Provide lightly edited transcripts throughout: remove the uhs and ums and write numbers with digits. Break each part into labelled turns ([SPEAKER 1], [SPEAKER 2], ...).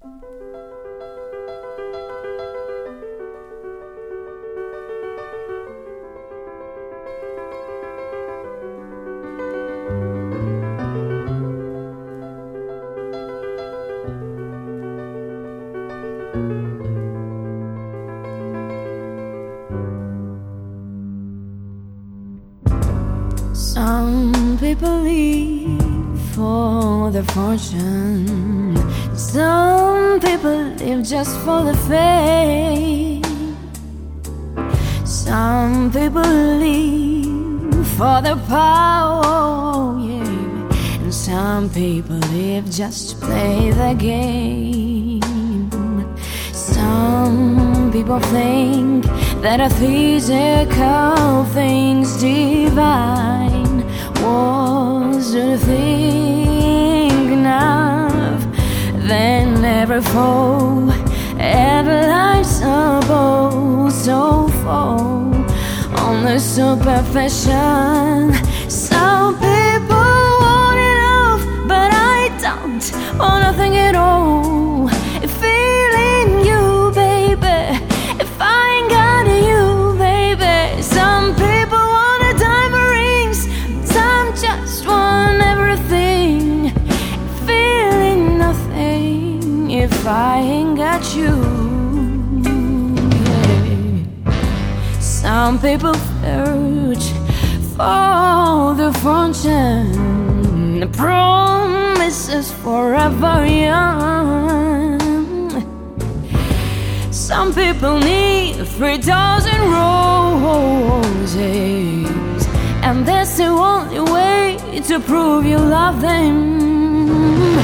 [SPEAKER 1] Some people live for their fortune. Some people live just for the fame. Some people live for their power, yeah. And some people live just to play the game. Some people think that a physical thing's divine was a thing of, then every foe and life's supposed to fall on the superficial. Some people want it all, but I don't want nothing at all. Feeling you, baby, if I ain't got you, baby. Some people want a diamond rings, some just want everything. Feeling nothing if I ain't got you, yeah. Some people search for the fortune, the promises forever young. Some people need 3,000 roses, and that's the only way to prove you love them.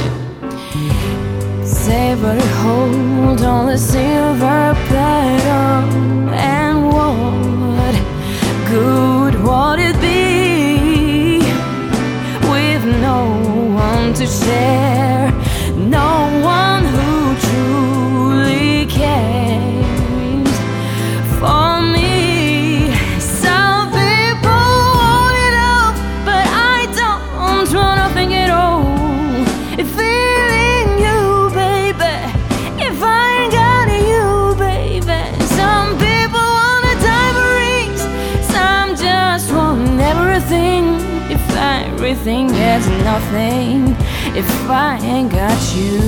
[SPEAKER 1] Savor to hold on the silver platter, and what good would it be with no one to share, no one who truly cares for me? Some people want it all, but I don't want nothing at all. Feeling you, baby, if I ain't got you, baby. Some people want a diamond rings, some just want everything. If everything gets nothing, if I ain't got you.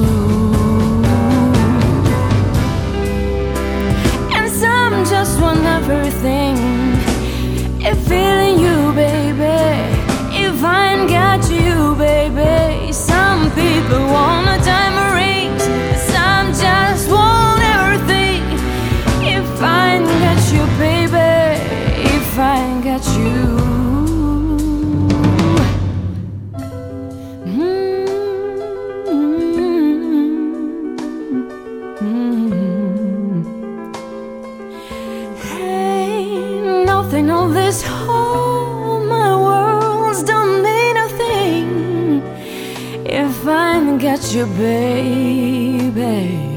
[SPEAKER 1] And some just want everything. If feeling you, baby, if I ain't got you, baby. Some people want a diamond rings, some just want everything. If I ain't got you, baby, if I ain't got you. Nothing of this whole my worlds don't mean a thing if I ain't got you, baby.